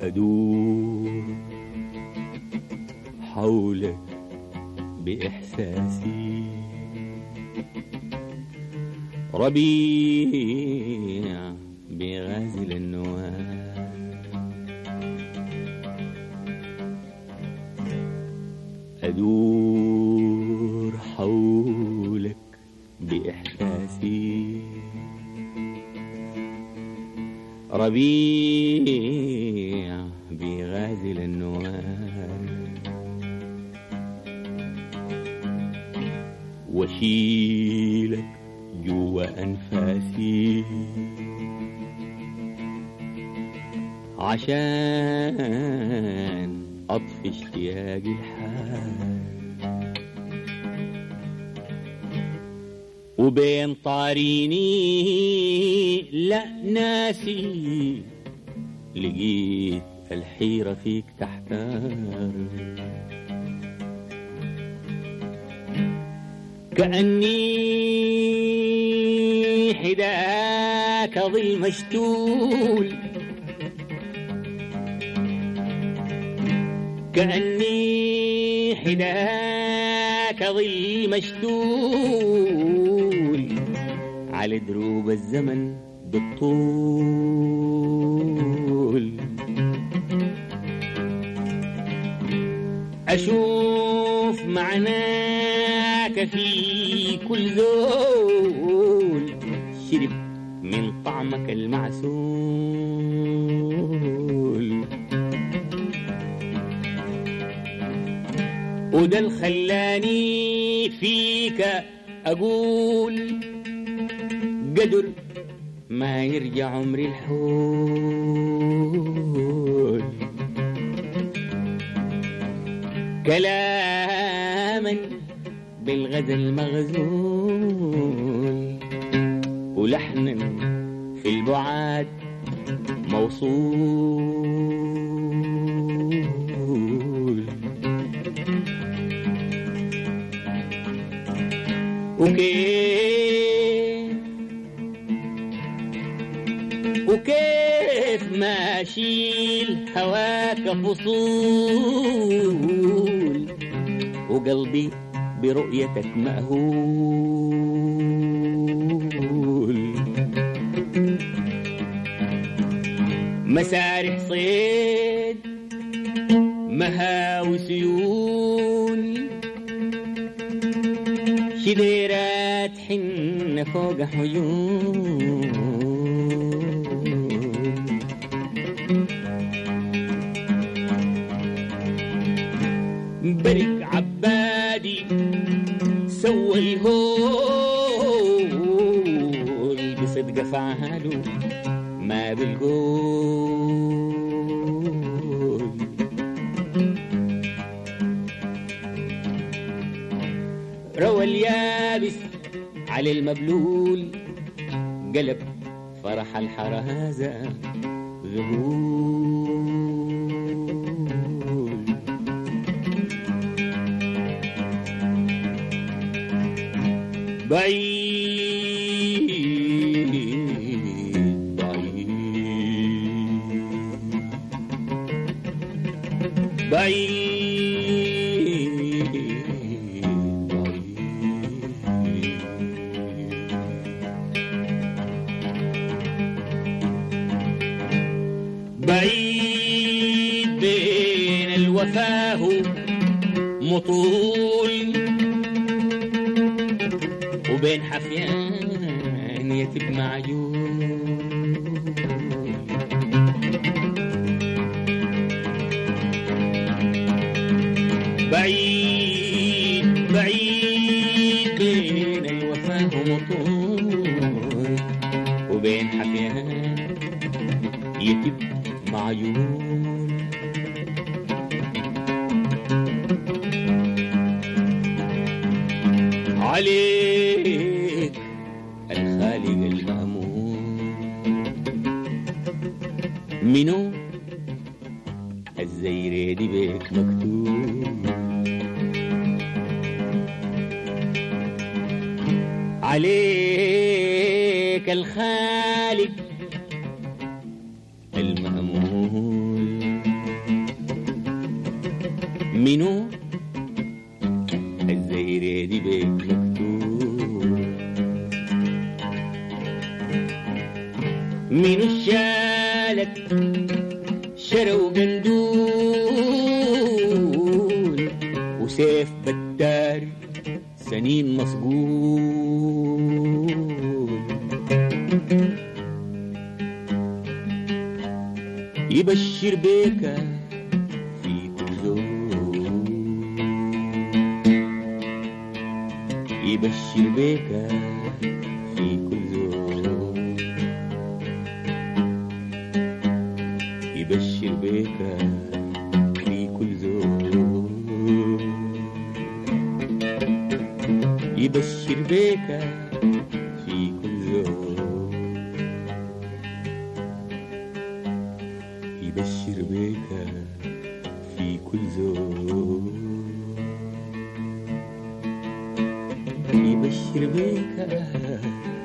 أدور حولك بإحساسي، ربيع بغازل النواه، أدور حولك بإحساسي، ربيع بغازل النواه، وشيلك جوا أنفاسي عشان أطفي اشتياق الحال، وبين طاريني لا ناسي لقيت الحيرة فيك تحتار، كأني حداك ظل مشتول، كأني حداك ظل مشتول على دروب الزمن بالطول، أشوف معناك في كل زول شرب من طعمك المعسول، وده الخلاني فيك أقول قدر ما يرجع عمري الحول، كلاما بالغزل مغزول، ولحنا في البعاد موصول، وكيف ما أشيل هواك فصول، وقلبي برؤيتك مأهول، مسارح صيد مهاوي سيول، شديرات حن فوق حجول، برك عبادي سوى الهول، بصدق فعاله ما بالقول، روى اليابس على المبلول، قلب فرح الحرازة ذهول، بعيد بعيد بعيد بعيد بين الوفاه مطول، وبين حفيان يتب معجون، بعيد بعيد بين الوفاه مطول، وبين حفيان يتب معجون، عليك الخالق المأمون، منو الزيريدي بيك مكتوب، عليك الخالق المأمون، منو الزهير دي بيك مكتوب منو شالك شرى وقندول وسيف بتار سنين مصقول يبشر بيك في كل زول يبشر بيك في كل زول يبشر بيك في كل زول يبشر بيك في كل زول يبشر بيك في كل زول يبشر بيك